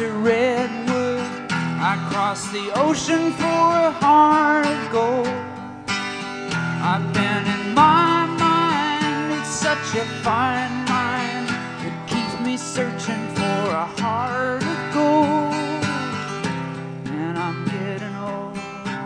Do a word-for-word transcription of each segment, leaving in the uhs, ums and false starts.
to redwood. I crossed the ocean for a heart of gold. I've been in my mind, it's such a fine mind that keeps me searching for a heart of gold. And I'm getting old.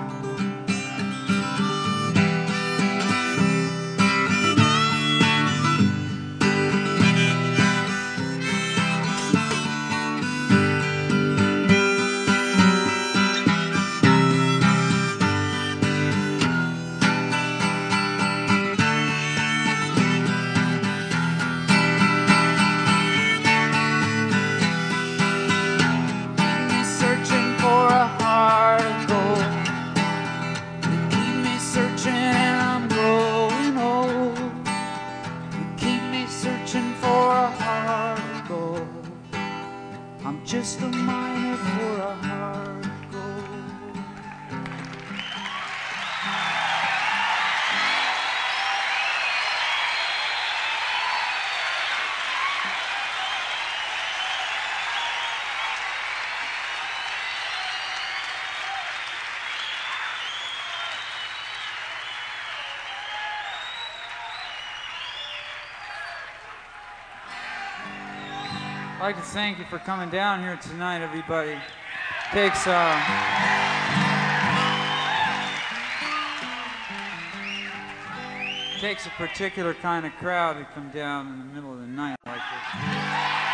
Just a miner for a heart of gold. I'd like to thank you for coming down here tonight, everybody. It takes uh, it takes a particular kind of crowd to come down in the middle of the night like this.